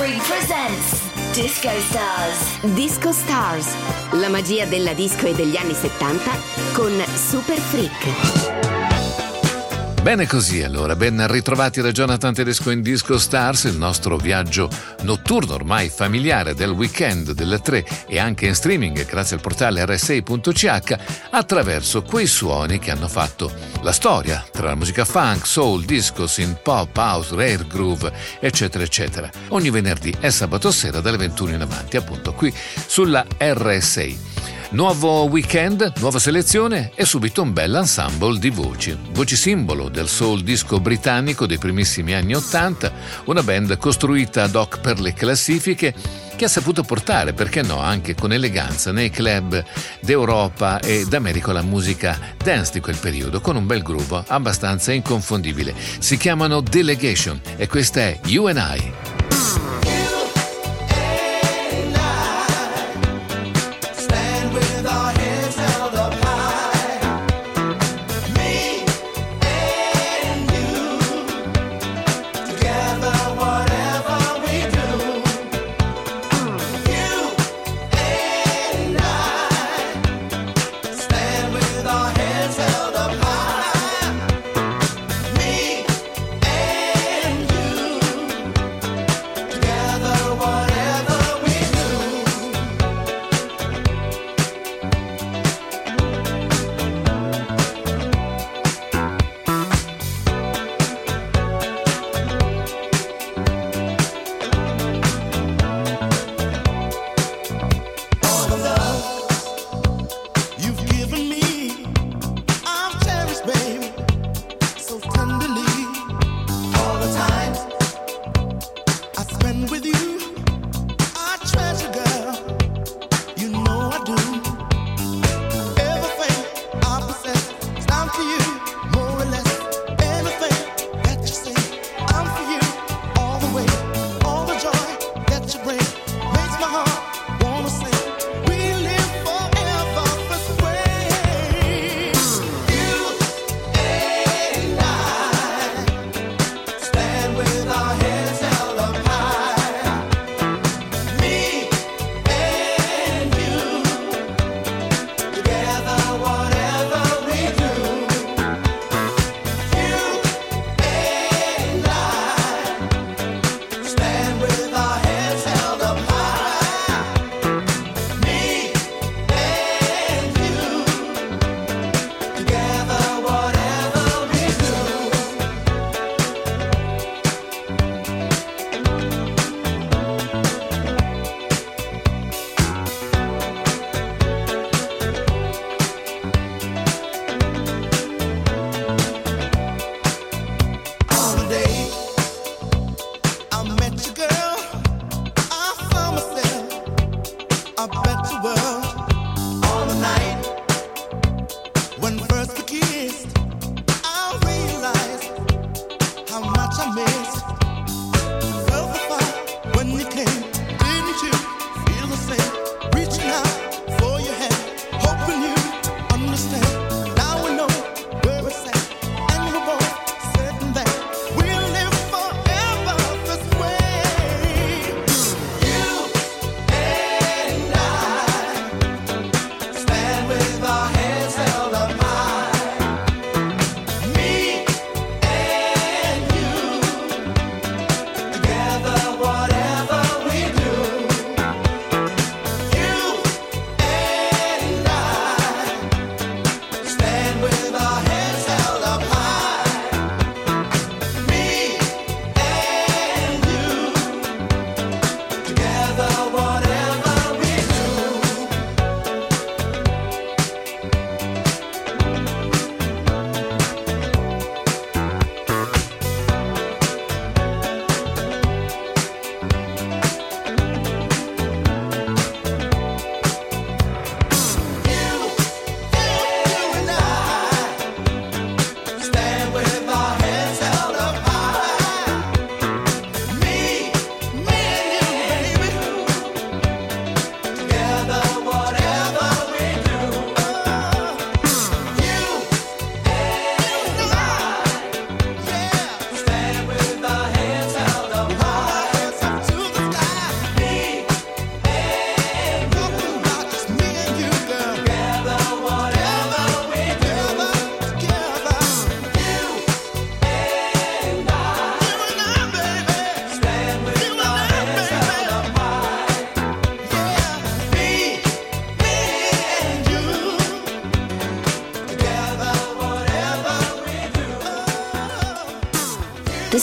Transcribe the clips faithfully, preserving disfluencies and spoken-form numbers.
Free presents Disco Stars. Disco Stars, la magia della disco e degli anni settanta con Super Freak. Bene così allora, ben ritrovati da Jonathan Tedesco in Disco Stars, il nostro viaggio notturno ormai familiare del weekend delle tre e anche in streaming grazie al portale erre sei punto ci acca attraverso quei suoni che hanno fatto la storia tra la musica funk, soul, disco, synth pop, house, rare groove, eccetera eccetera. Ogni venerdì e sabato sera dalle ventuno in avanti, appunto qui sulla erre sei. Nuovo weekend, nuova selezione e subito un bel ensemble di voci. Voci simbolo del soul disco britannico dei primissimi anni ottanta, una band costruita ad hoc per le classifiche che ha saputo portare, perché no, anche con eleganza nei club d'Europa e d'America la musica dance di quel periodo, con un bel groove abbastanza inconfondibile. Si chiamano Delegation e questa è You and I.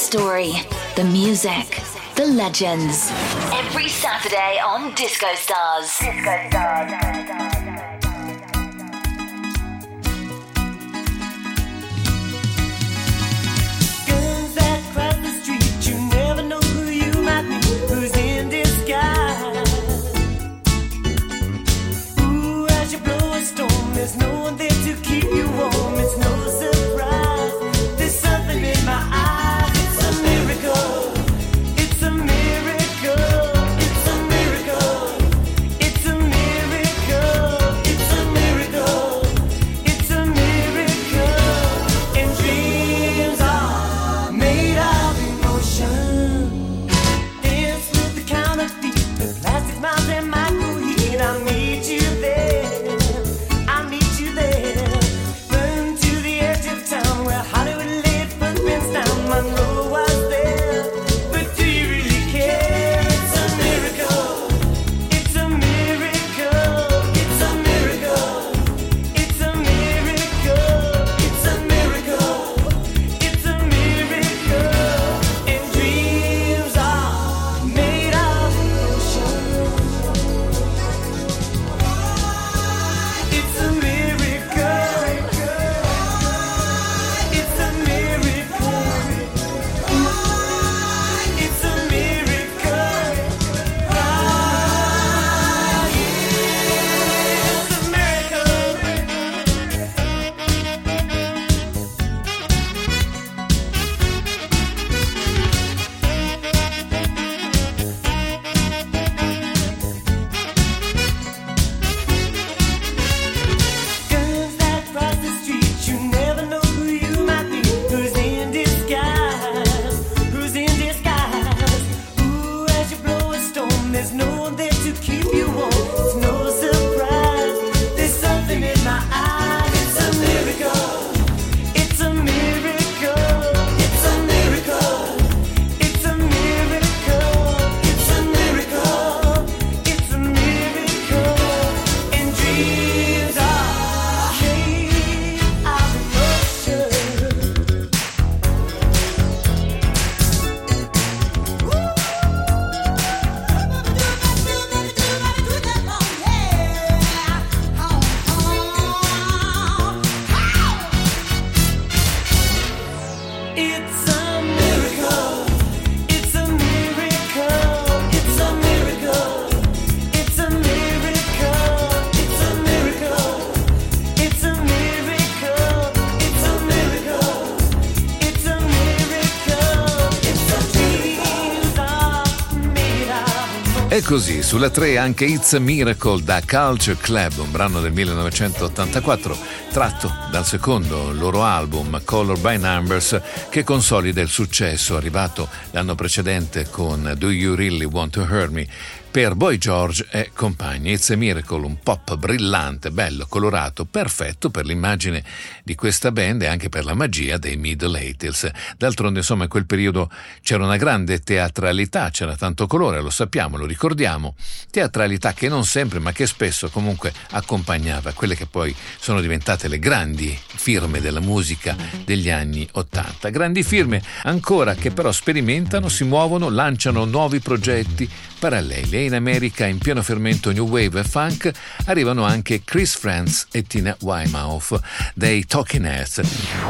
story, the music, the legends. Every Saturday on Disco Stars. Disco Stars. There's no one there to keep you warm. It's no surprise. There's something in my eyes. It's a miracle. It's a miracle. It's a miracle. It's a miracle. It's a miracle. It's a miracle. And dreams are made of emotion. Dance with the counterfeit, the plastic miles and microheat. I need you there. Monroe was there, but do you really care? It's a miracle. It's a miracle. It's a miracle. It's a miracle. It's a miracle. It's a miracle. And dreams are made of emotion. It's a miracle. It's a miracle. It's a miracle. Ah, yeah, it's a miracle. Guns that cross the street, you never know who you might be. Who's in disguise? Who's in disguise? Ooh, as you blow a storm, there's no one there to keep you warm. It's no surprise. There's something in my eyes. It's a miracle. It's a miracle. It's a miracle. It's a miracle. It's a miracle. It's a miracle. And dreams are made of emotion. It's a miracle. It's a miracle. It's a miracle. It's a miracle. It's a miracle. It's a miracle. It's a miracle. It's a miracle. It's a dreams are made of. E così, sulla tre anche It's a Miracle da Culture Club, un brano del millenovecentottantaquattro, tratto dal secondo loro album Color by Numbers, che consolida il successo arrivato l'anno precedente con Do You Really Want to Hurt Me per Boy George e compagni. It's a Miracle, un pop brillante, bello, colorato, perfetto per l'immagine di questa band e anche per la magia dei Middle eighties. D'altronde, insomma, in quel periodo c'era una grande teatralità, c'era tanto colore, lo sappiamo, lo ricordiamo, teatralità che non sempre, ma che spesso comunque accompagnava quelle che poi sono diventate le grandi firme della musica degli anni ottanta. Grandi firme ancora che però sperimentano, si muovono, lanciano nuovi progetti paralleli. E in America, in pieno fermento new wave e funk, arrivano anche Chris Frantz e Tina Weymouth dei Talking Heads.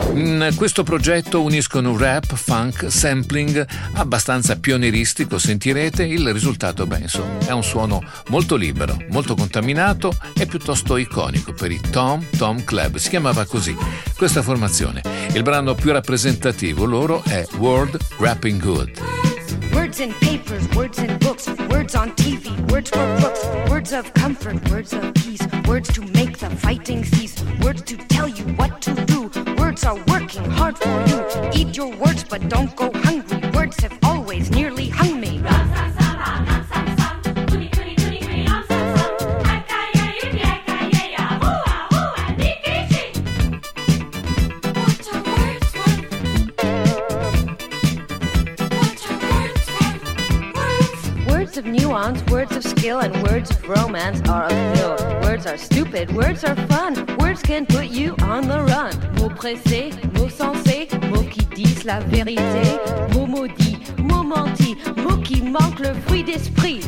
In questo progetto uniscono rap, funk, sampling abbastanza pionieristico, sentirete. Il risultato, beh, insomma, è un suono molto libero, molto contaminato e piuttosto iconico per i Tom Tom Club. Si chiamava così questa formazione. Il brano più rappresentativo loro è World Rapping Good. Words in papers, words in books, words on T V, words for books, words of comfort, words of peace, words to make the fighting cease, words to tell you what to do, words are working hard for you. Eat your words but don't go hungry, words have always nearly hung me. Words of nuance, words of skill, and words of romance are a pill. Words are stupid, words are fun, words can put you on the run. Mots pressés, mots sensés, mots qui disent la vérité. Mots maudits, mots mentis, mots qui manquent le fruit d'esprit.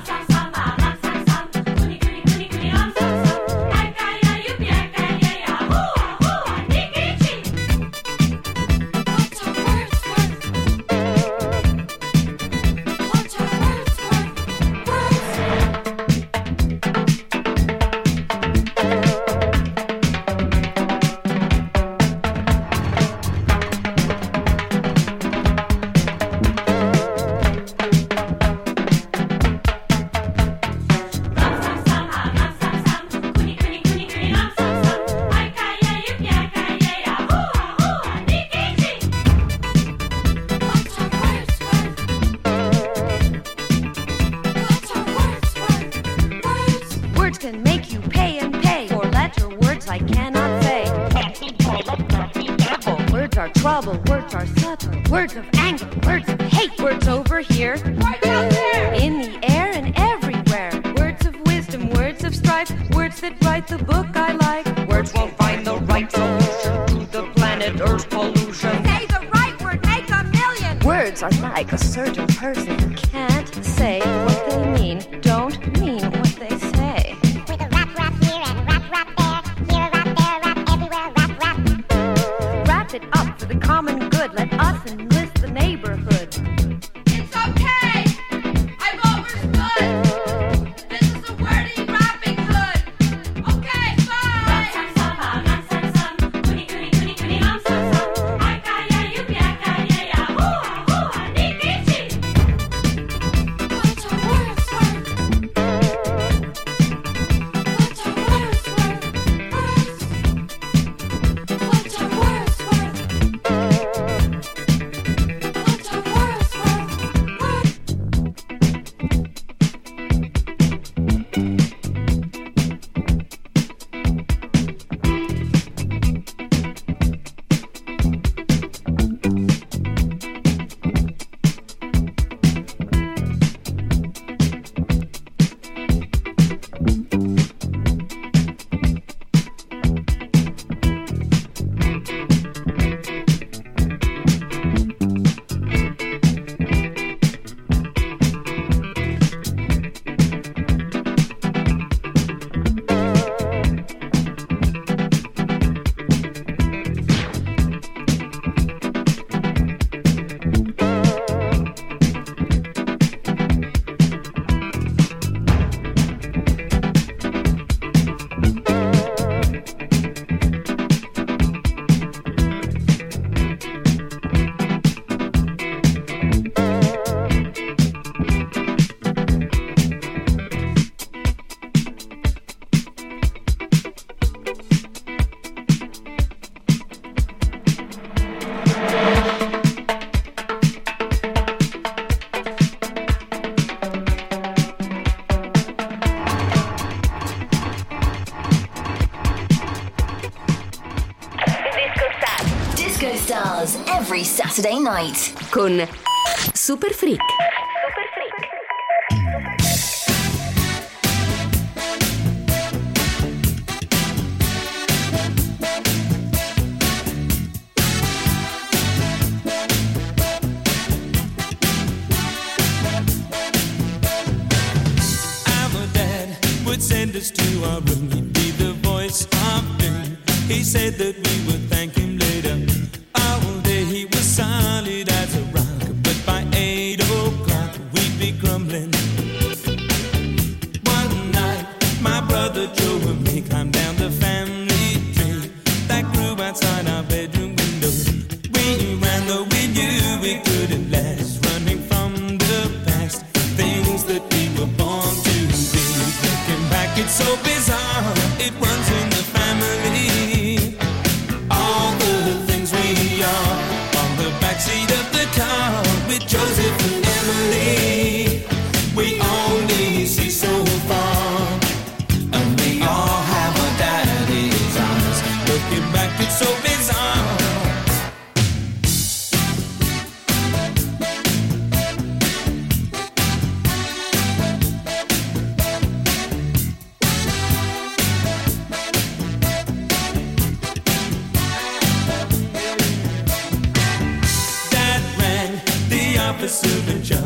Like a certain person who can't say what they mean, don't mean what they say. With a rap rap here and a rap rap there, here a rap there, rap everywhere, rap rap. Wrap it up for the common good. Let us enlist the neighborhood. It's okay. I've overstood. This is a wordy rapping hood. Okay, bye. Disco Stars every Saturday night con Super Freak. Send us to our room, he'd be the voice of doom. He said that we would thank him later. All day he was solid as a rock, but by eight o'clock we'd be crumbling. One night my brother Joe and me climbed down the family tree that grew outside our bedroom window. We ran though we knew we couldn't last, running from the past, things that we were born to be. Looking back, it's so bizarre, it runs in the family. All the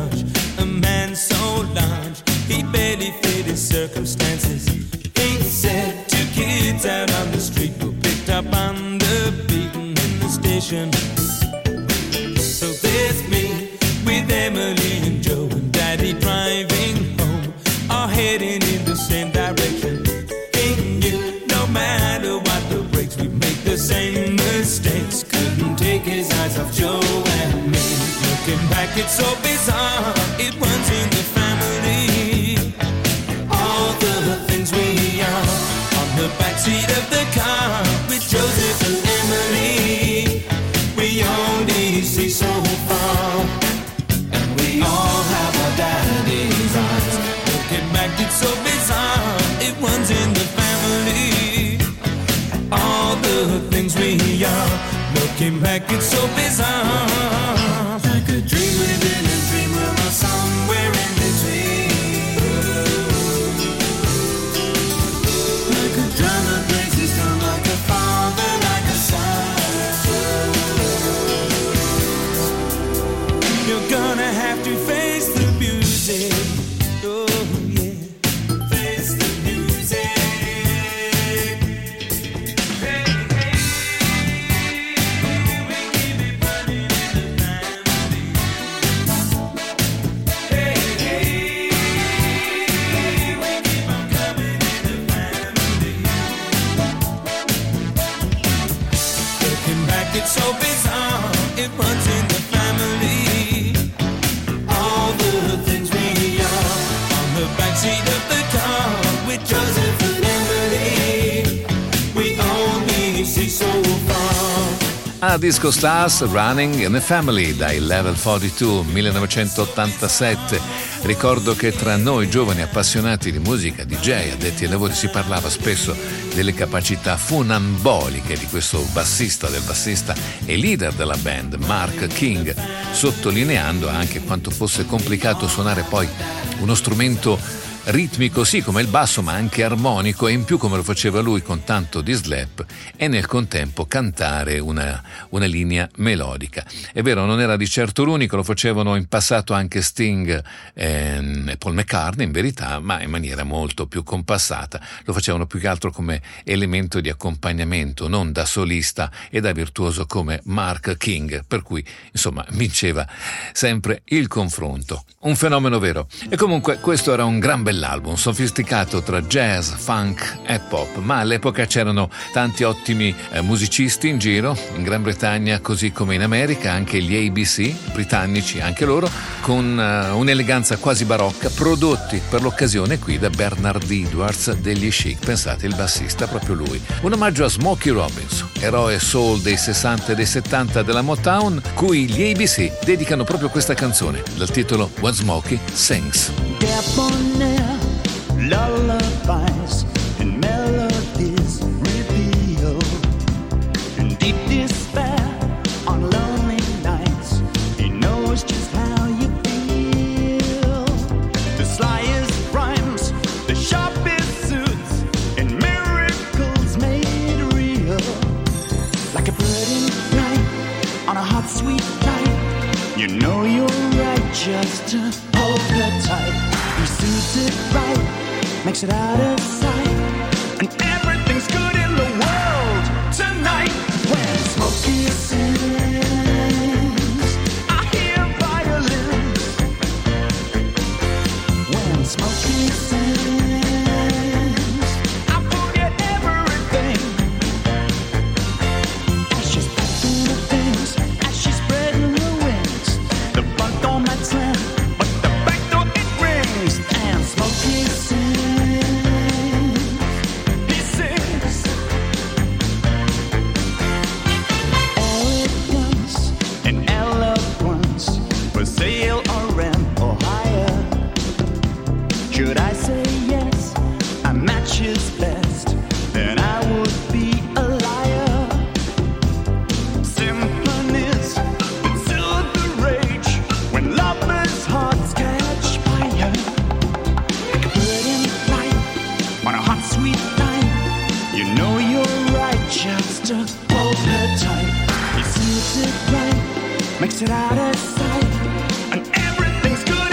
judge, a man so large, he barely fit his circumstances. He said two kids out on the street were picked up on the beaten in the station. So there's me with Emily and Joe and Daddy driving home, all heading in the same direction. He knew no matter what the breaks, we make the same mistakes. Couldn't take his eyes off Joe and me. Looking back, it's so bizarre, it runs in the family. All the things we are on the backseat of the car with Joseph and Emily. We only see so far, and we all have our daddy's eyes. Looking back, it's so bizarre, it runs in the family. All the things we are, looking back, it's so bizarre. Like a dream within a dream, we're somewhere in between. Like a drama breaks his down, like a father, like a son. You're gonna have to face the music. Oh yeah, face the music. Hey, hey, we keep it running in the family. Hey, hey, we keep on coming in the family. Looking back, it's so bizarre, it runs in the family. All the things we are on the backseat of the car with Joseph and Emily. We only see so far. A Disco Stars, Running in a Family dai Level quarantadue, millenovecentottantasette. Ricordo che tra noi giovani appassionati di musica, D J, addetti ai lavori, si parlava spesso delle capacità funamboliche di questo bassista, del bassista e leader della band, Mark King, sottolineando anche quanto fosse complicato suonare poi uno strumento ritmico sì come il basso, ma anche armonico, e in più come lo faceva lui con tanto di slap, e nel contempo cantare una, una linea melodica. È vero, non era di certo l'unico, lo facevano in passato anche Sting e Paul McCartney in verità, ma in maniera molto più compassata. Lo facevano più che altro come elemento di accompagnamento, non da solista e da virtuoso come Mark King, per cui insomma vinceva sempre il confronto. Un fenomeno vero. E comunque questo era un gran bell'album, sofisticato tra jazz, funk e pop, ma all'epoca c'erano tanti ottimi eh, musicisti in giro, in Gran Bretagna così come in America, anche gli A B C, britannici anche loro, con uh, un'eleganza quasi barocca, prodotti per l'occasione qui da Bernard Edwards degli Chic, pensate, il bassista, proprio lui. Un omaggio a Smokey Robinson, eroe soul dei sessanta e dei settanta della Motown, cui gli A B C dedicano proprio questa canzone, dal titolo What Smokey Sings. Debonair lullabies and melodies reveal in deep despair on lonely nights. He knows just how you feel. The slyest rhymes, the sharpest suits, and miracles made real. Like a bird in flight on a hot sweet night. You know you're right just to hold her tight. He suits it right, makes it out of sight, and everything's good in the world tonight. When Smokey sings, I hear violins. When Smokey sings, I forget everything. As she's packing the things, as she's spreading her wings, the front door might slam, but the back door it rings. And Smokey sings, he sings. Elegance and eloquence for sale or rent or hire. Should I say yes, a match is best, then I would be a liar. Symphonies that soothe the rage when lovers' hearts catch fire. Like a bird in flight on a hot sweet night. You know you're right just to hold her tight. He suits it right, makes it out of sight, and everything's good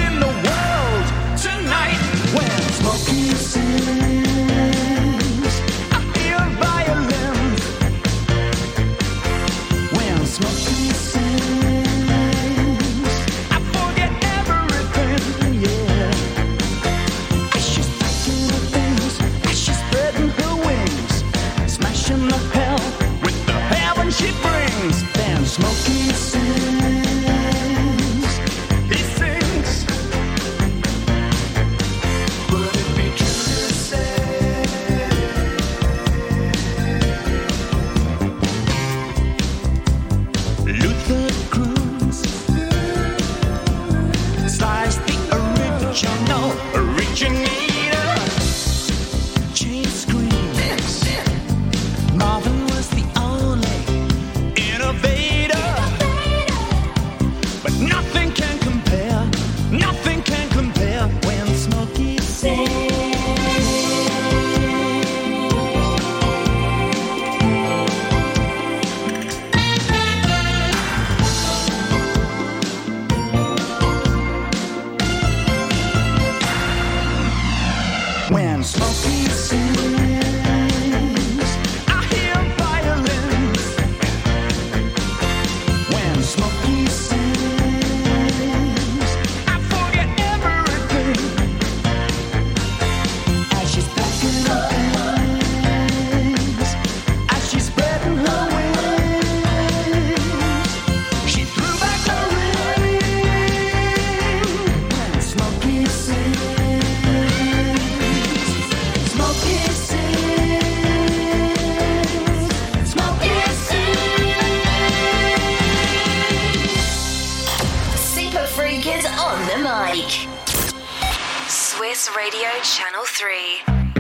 When Smokey sings, I hear violins. When Smokey sings, I forget everything. As she's packing her bags, as she's spreading her wings, she threw back her ring. When Smokey sings, Smokey sings, Smokey sings. Super Freak is on the mic. Swiss Radio Channel three.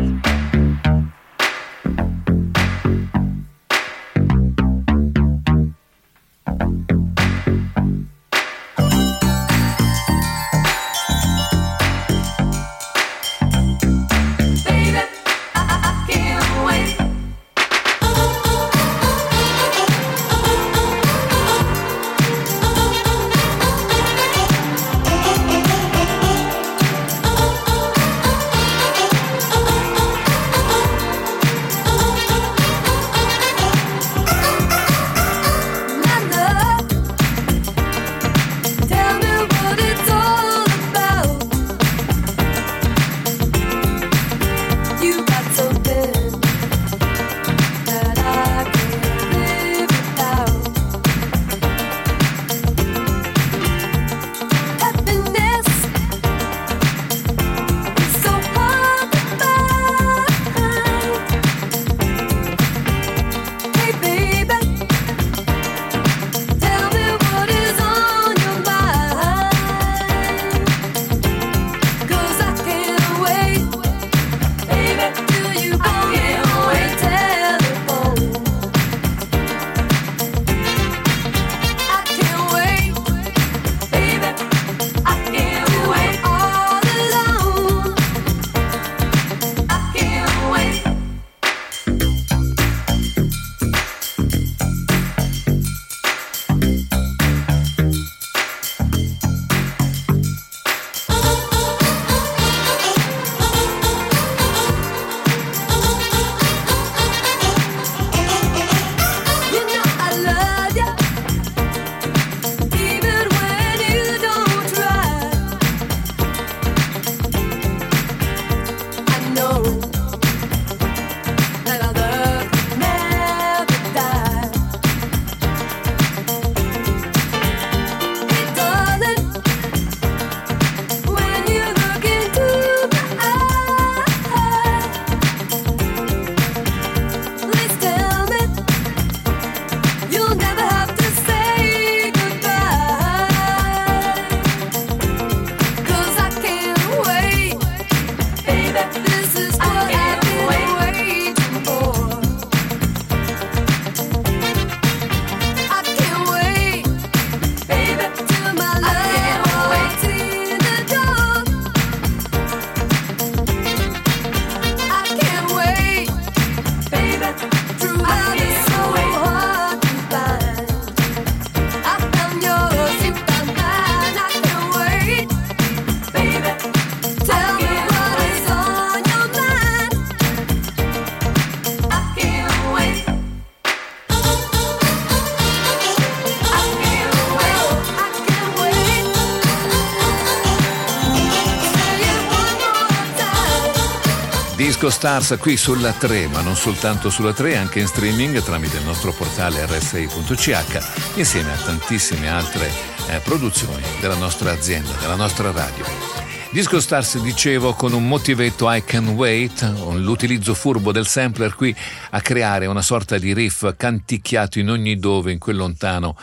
Disco Stars qui sulla tre, ma non soltanto sulla tre, anche in streaming tramite il nostro portale erre sei punto ci acca, insieme a tantissime altre eh, produzioni della nostra azienda, della nostra radio. Disco Stars, dicevo, con un motivetto I Can Wait, l'utilizzo furbo del sampler qui a creare una sorta di riff canticchiato in ogni dove in quel lontano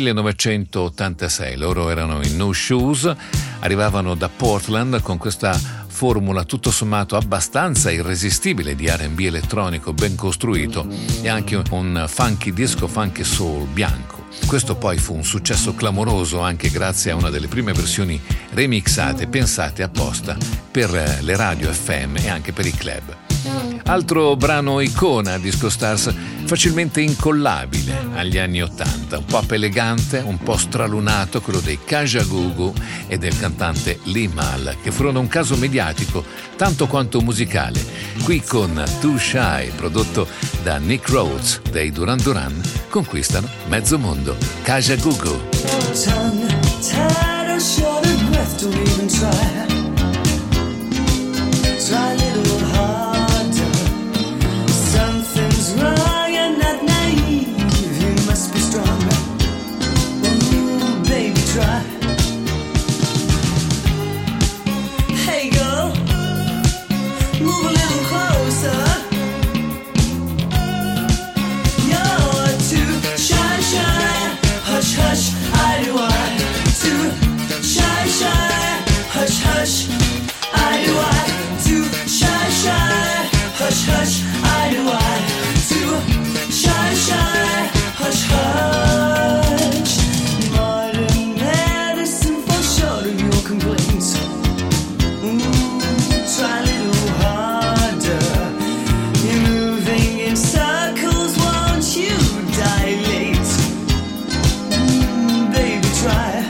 millenovecentottantasei. Loro erano in No Shoes, arrivavano da Portland con questa formula tutto sommato abbastanza irresistibile di erre and bi elettronico ben costruito e anche un funky disco, funky soul bianco. Questo poi fu un successo clamoroso anche grazie a una delle prime versioni remixate pensate apposta per le radio effe emme e anche per i club. Altro brano icona Disco Stars, facilmente incollabile agli anni ottanta, un pop elegante, un po' stralunato, quello dei Kajagoogoo e del cantante Lee Mal, che furono un caso mediatico tanto quanto musicale. Qui con Too Shy, prodotto da Nick Rhodes dei Duran Duran, conquistano mezzo mondo. Kajagoogoo. Tired or short of breath, don't even try. Try a little harder. Something's wrong, you're not naive. You must be strong. Ooh, baby, try. Hey, girl, move a little closer. You're too shy, shy. Hush, hush, I do I. Too shy, shy. Hush, hush, I do I. Too shy, shy. Hush, hush, I do I. Too shy, shy. Hush, hush. Modern medicine for sure of your complaints. Ooh, try a little harder. You're moving in circles, won't you dilate? Mm, baby, try.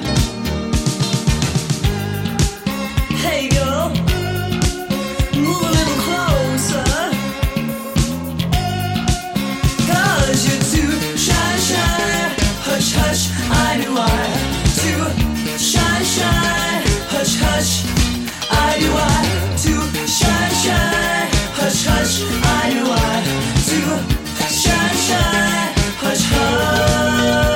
Hey, girl, move a little closer. 'Cause you're too shy, shy. Hush, hush, I do I. Too shy, shy. Hush, hush, I do I. Too shy, shy. Hush, hush, I do I. Too shy, shy. Hush, hush.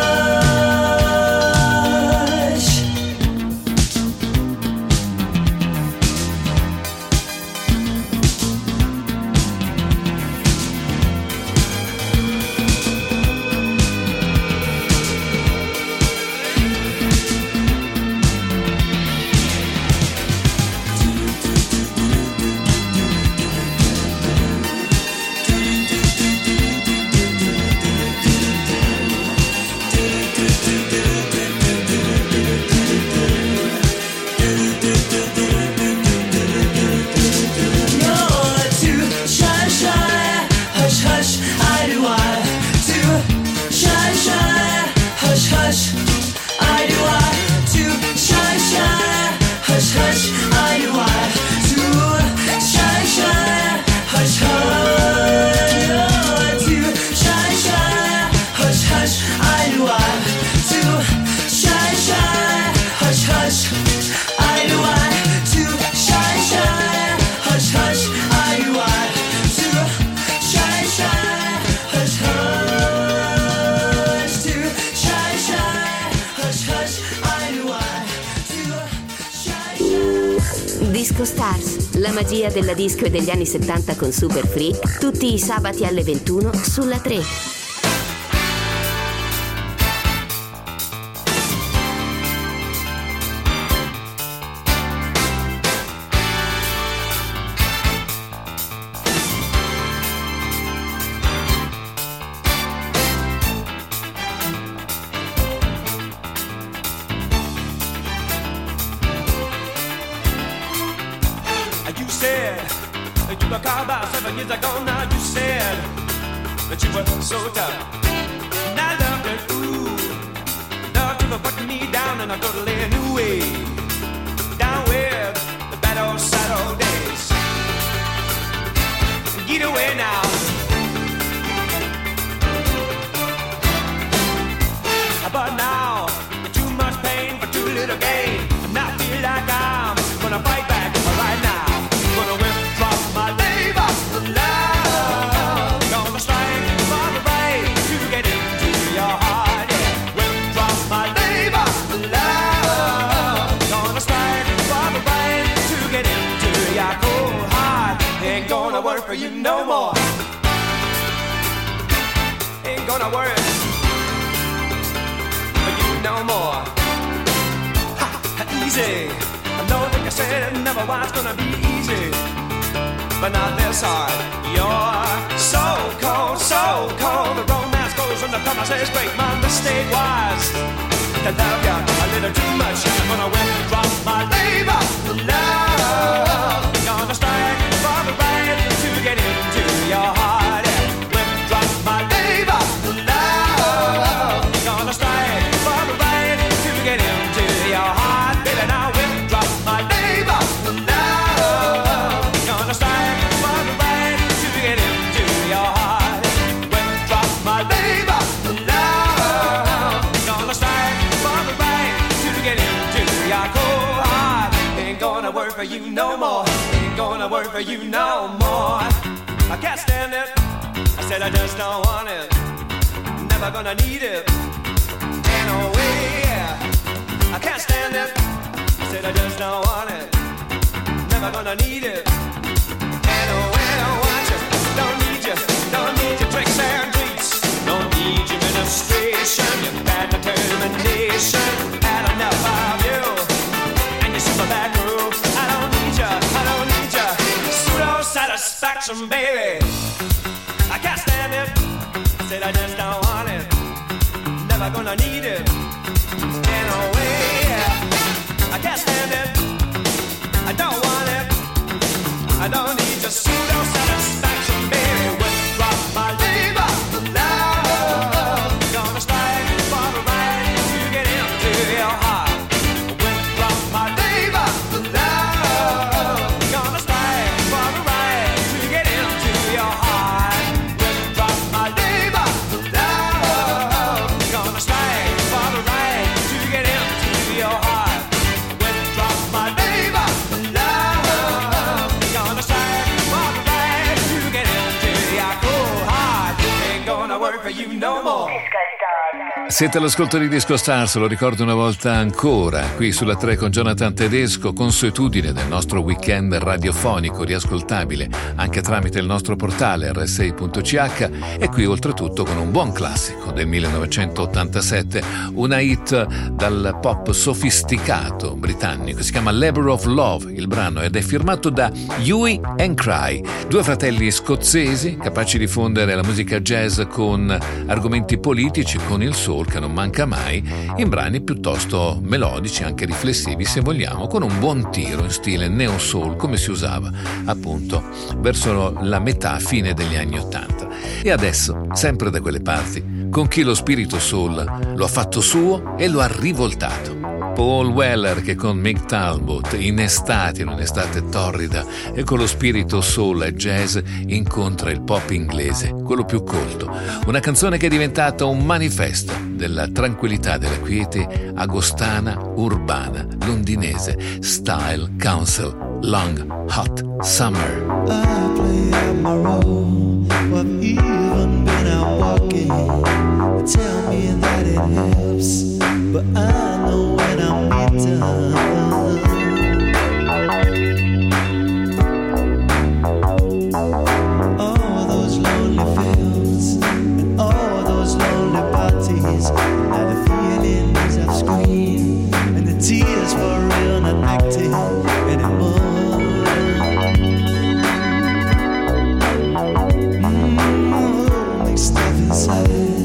You're too shy, shy. Hush, hush, I do I. Too shy, shy. Hush, hush, I do I. Too shy, shy. Hush, hush, I do I. Too shy, shy. Hush, hush. You're too shy, shy. Hush, hush, I do I. Too shy, shy. Hush, hush, I do I. Too shy, shy. Hush, hush, I do I. Too shy, shy. Hush, hush. Too shy, shy. Hush, hush, I do I. Too shy, shy. Disco Stars, la magia della disco e degli anni settanta con Super Freak, tutti i sabati alle ventuno sulla tre. You said that you were called about seven years ago. Now you said that you were so tough. And I loved it, ooh. Love you for putting me down in a totally new way. Down with the bad old sad old days. Get away now. But now, too much pain for too little gain. And I feel like I'm gonna fight back right now. Gonna withdraw my labor love. Gonna strike for the rain to get into your heart. Yeah. Withdraw my labor love. Gonna strike for the rain to get into your cold heart. Ain't gonna work for you no more. Ain't gonna work for you no more. Ha, easy. I know that you said it never was gonna be easy, but not this hard. You're so cold, so cold. The romance goes when the promises break. My mistake was to love you a little too much. I'm gonna withdraw my labor love. Gonna strike for the right to get in you no more. Ain't gonna work for you no more. I can't stand it. I said I just don't want it. Never gonna need it. Anyway, I can't stand it. I said I just don't want it. Never gonna need it. Anyway, I don't want you. Don't need you. Don't need your tricks and treats. Don't need your administration. Your bad determination. Had enough of you and your super back room. I don't need you. I don't need you. Pseudo satisfaction, baby. I can't stand it. I said I just don't want it. Never gonna need it. Anyway, I can't stand it. I don't want it. I don't need your pseudo satisfaction, baby. Withdraw my labor, love. Gonna strike for the right to get into your heart. Withdraw my labor, love. Gonna strike for the right to get into your heart. Withdraw my labor, love. Gonna strike for the right to get into your heart. Withdraw my labor, love. Gonna strike for the right to get into your cold heart. Ain't gonna work for you no more. Siete all'ascolto di Disco Stars, lo ricordo una volta ancora, qui sulla tre con Jonathan Tedesco, consuetudine del nostro weekend radiofonico riascoltabile anche tramite il nostro portale erre esse i punto ci acca e qui oltretutto con un buon classico del millenovecentottantasette, una hit dal pop sofisticato britannico, si chiama Labour of Love il brano ed è firmato da Hue and Cry, due fratelli scozzesi capaci di fondere la musica jazz con argomenti politici, con il soul che non manca mai, in brani piuttosto melodici, anche riflessivi se vogliamo, con un buon tiro in stile neo soul come si usava appunto verso la metà fine degli anni ottanta. E adesso, sempre da quelle parti, con chi lo spirito soul lo ha fatto suo e lo ha rivoltato. Paul Weller che con Mick Talbot in estate, in un'estate torrida e con lo spirito soul e jazz incontra il pop inglese, quello più colto, una canzone che è diventata un manifesto della tranquillità, della quiete agostana, urbana, londinese, Style Council, Long Hot Summer. I play out my role, I've even been out walking. They tell me that it helps, but I know when I'm done. All those lonely fields and all those lonely parties, now the feelings I've screamed and the tears for real not acting anymore. Stuff inside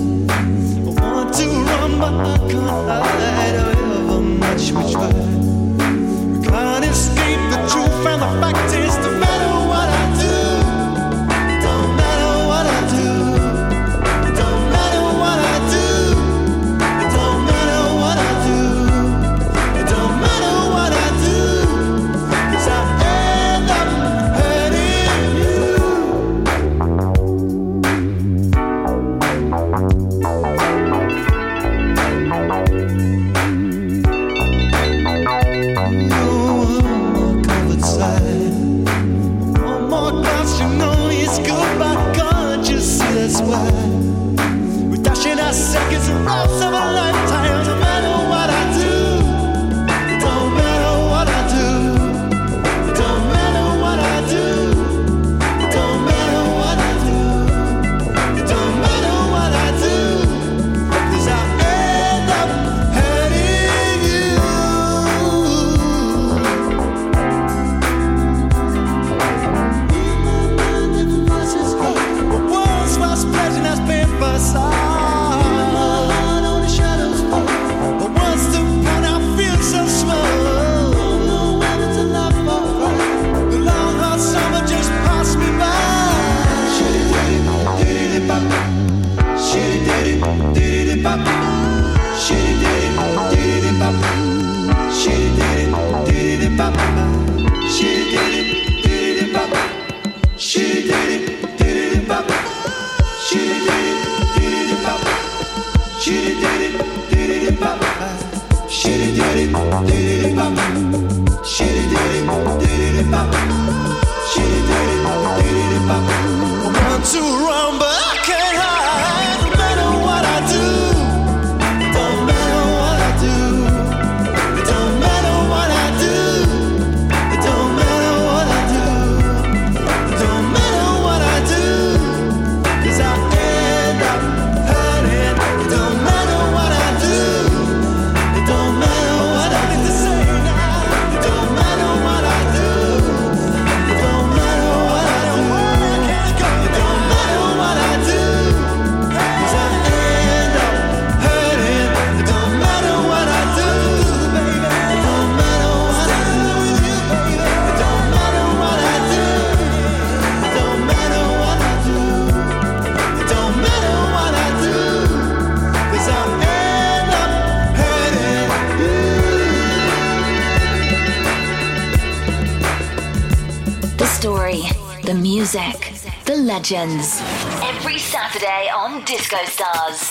story, the music, the legends. Every Saturday on Disco Stars.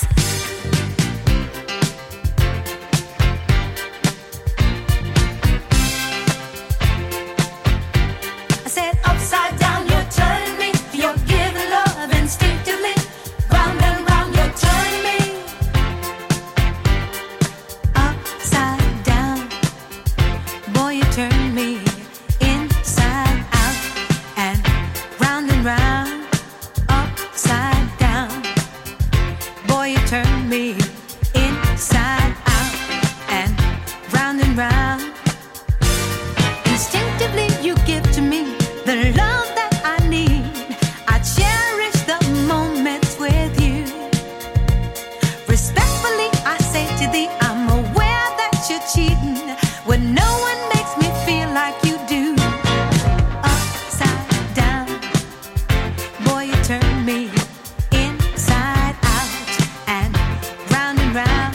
I said upside down, you're turning me. You're giving love instinctively. Round and round, you're turning me. Upside down, boy, you turn me inside out and round and round. Upside down, boy, you turn me inside out and round and round. Instinctively, you give to me the love that I need. I cherish the moments with you. Respectfully, I say to thee, I'm aware that you're cheating when no one makes me feel like you do. Upside down, boy, you turn me inside out and round and round.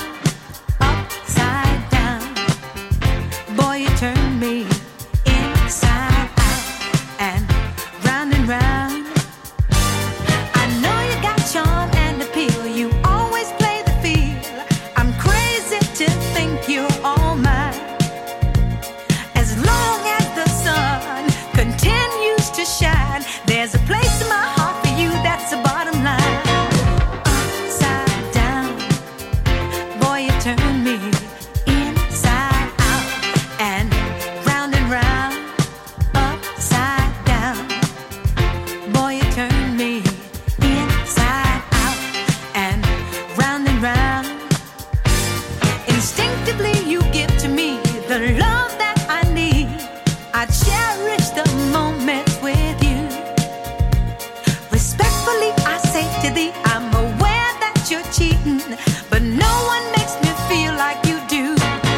Upside down, boy, you turn me inside out and round and round. I know you got charm and appeal. You always play the field. I'm crazy to think you're all mine. As long as the sun continues to shine, there's a place in my heart for you. That's the bottom line. Upside down, boy, you turn me inside out and round and round. Upside down, boy, you turn me inside out and round and round. Instinctively, you give to me the love that I need. I cherish the moments with you. Respectfully, I say to thee, I'm aware that you're cheating, but no one makes me feel like you do.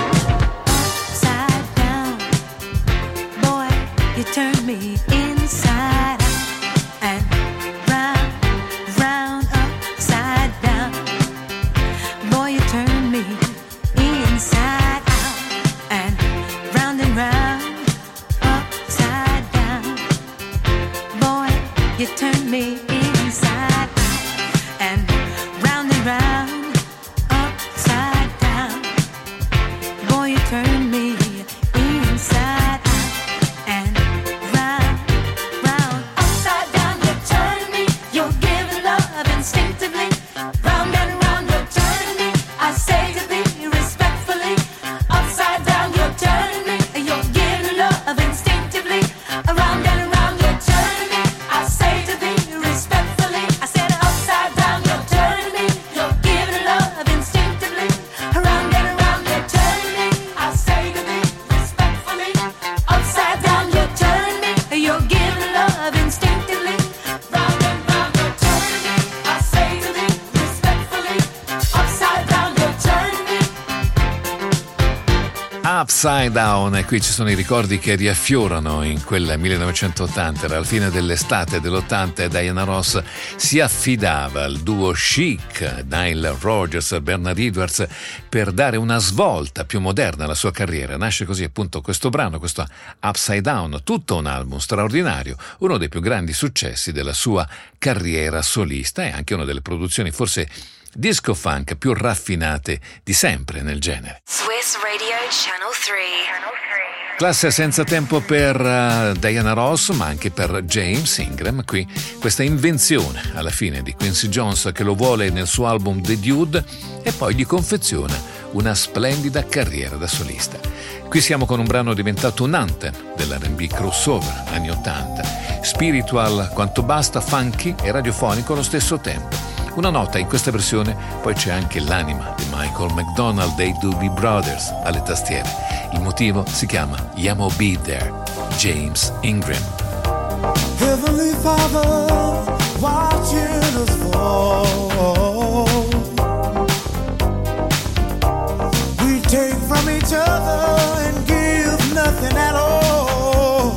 Upside down, boy, you turn me inside out and round, round, upside down. Boy, you turn me inside out and round and round, upside down. Boy, you turn me inside out and round and round, upside down. Boy, you turn me inside out and round, round, upside down. You turn me, you're giving love instinctively. Round and round, you're turning me. I say to thee respectfully, upside down, you're turning me. You're giving love instinctively. Around and around, you're turning me. I say to thee respectfully. I said upside down, you're turning me. You're giving love instinctively. Around and around, you're turning me. I say to thee respectfully. Upside down, you're turning me. You're giving love instinctively. Round and round, you're turning me. I say to thee respectfully. Upside down, you're turning me. Upside Down, e qui ci sono i ricordi che riaffiorano in quel millenovecentottanta. Era la fine dell'estate dell'ottanta e Diana Ross si affidava al duo Chic, Nile Rodgers e Bernard Edwards, per dare una svolta più moderna alla sua carriera. Nasce così appunto questo brano, questo Upside Down, tutto un album straordinario, uno dei più grandi successi della sua carriera solista e anche una delle produzioni forse disco funk più raffinate di sempre nel genere. Swiss Radio Channel three. Classe senza tempo per uh, Diana Ross, ma anche per James Ingram. Qui questa invenzione alla fine di Quincy Jones, che lo vuole nel suo album The Dude e poi gli confeziona una splendida carriera da solista. Qui siamo con un brano diventato un anthem dell'R and B crossover anni ottanta, spiritual quanto basta, funky e radiofonico allo stesso tempo. Una nota in questa versione, poi c'è anche l'anima di Michael McDonald dei Doobie Brothers alle tastiere. Il motivo si chiama Yamo Be There, James Ingram. Heavenly Father, watching us fall. We take from each other and give nothing at all.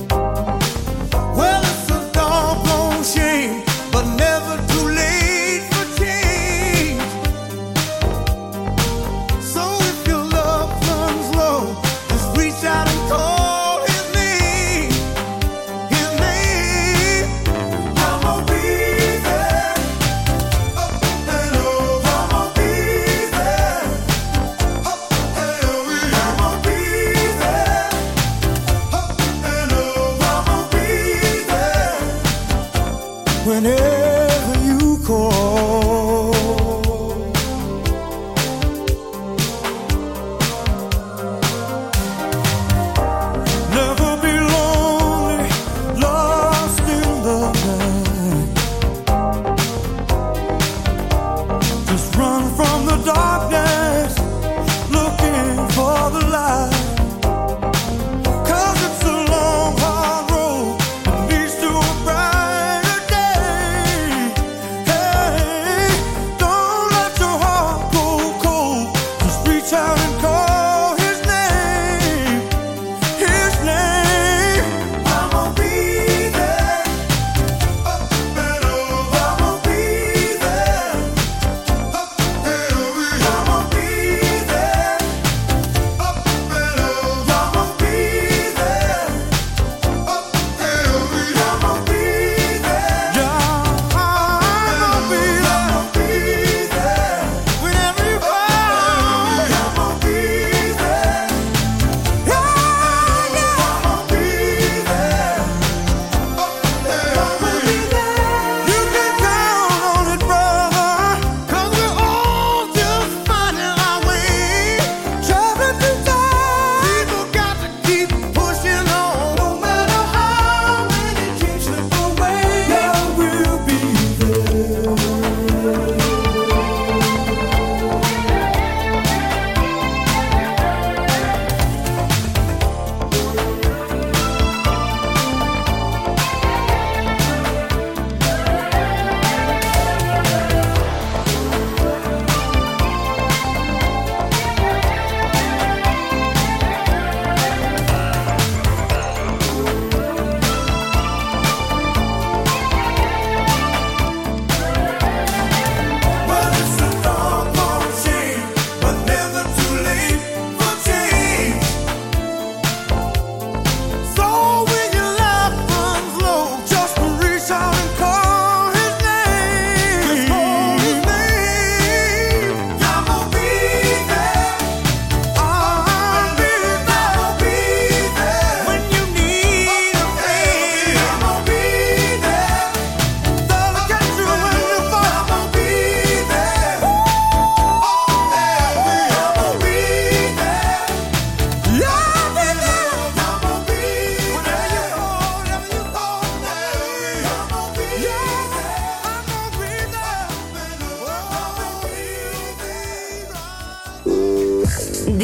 Well, it's a doggone shame, but never too late. Reach out and call his name, his name.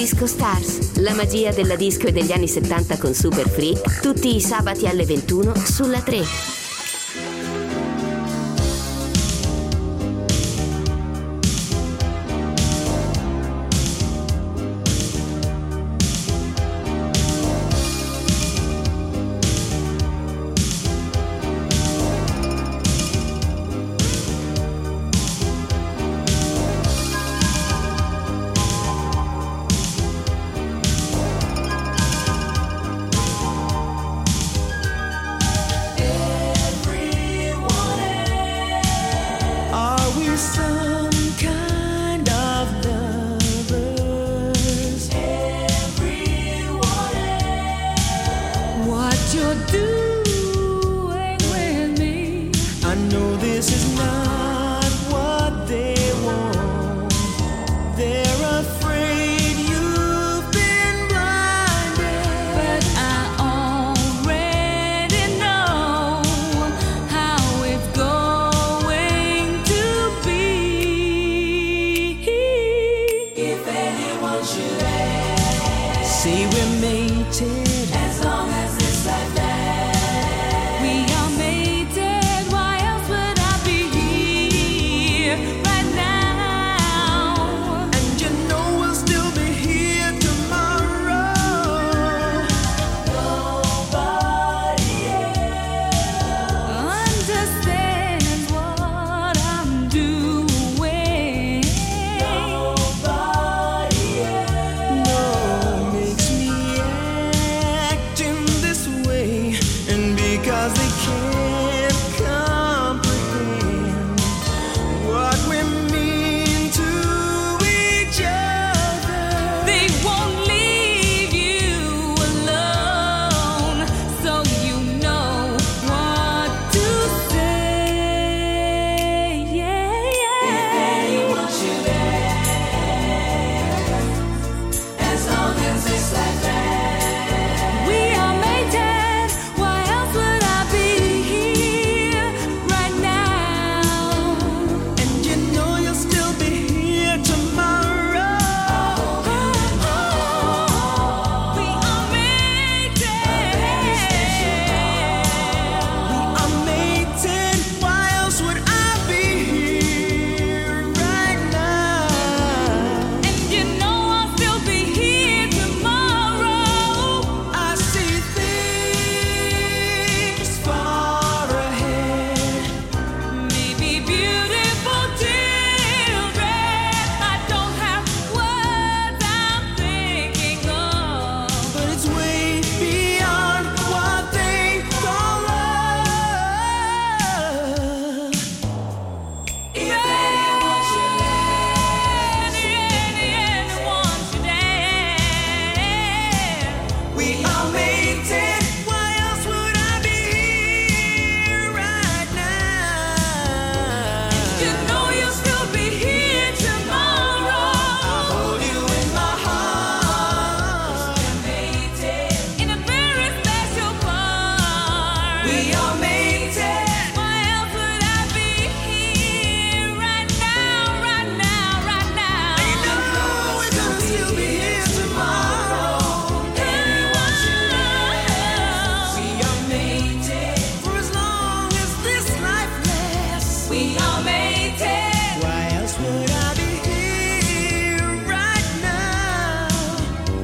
Disco Stars, la magia della disco e degli anni settanta con Super Freak, tutti i sabati alle ventuno sulla tre.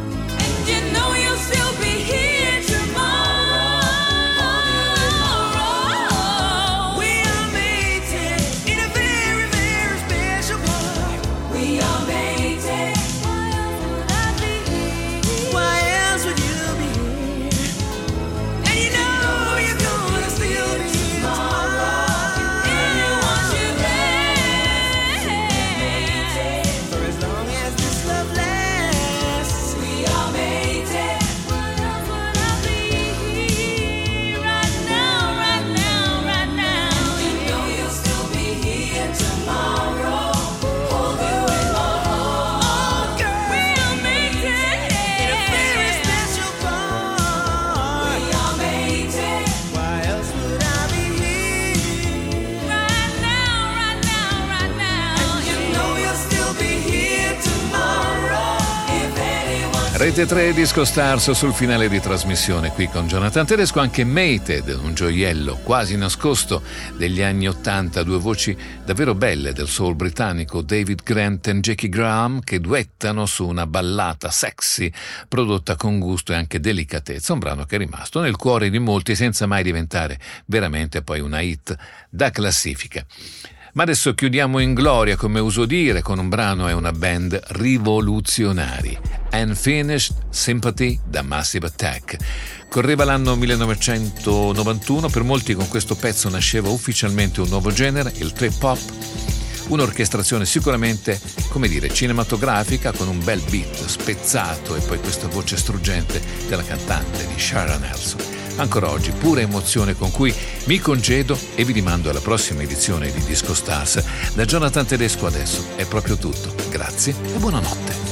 You know you'll still be here tomorrow. Rete tre Disco Stars sul finale di trasmissione qui con Jonathan Tedesco, anche Mated, un gioiello quasi nascosto degli anni ottanta, due voci davvero belle del soul britannico David Grant e Jackie Graham che duettano su una ballata sexy prodotta con gusto e anche delicatezza, un brano che è rimasto nel cuore di molti senza mai diventare veramente poi una hit da classifica. Ma adesso chiudiamo in gloria, come uso dire, con un brano e una band rivoluzionari. Unfinished Sympathy da Massive Attack. Correva l'anno millenovecentonovantuno, per molti con questo pezzo nasceva ufficialmente un nuovo genere, il trip hop, un'orchestrazione sicuramente, come dire, cinematografica, con un bel beat spezzato e poi questa voce struggente della cantante di Sharon Nelson. Ancora oggi pura emozione con cui mi congedo e vi rimando alla prossima edizione di Disco Stars. Da Jonathan Tedesco adesso è proprio tutto. Grazie e buonanotte.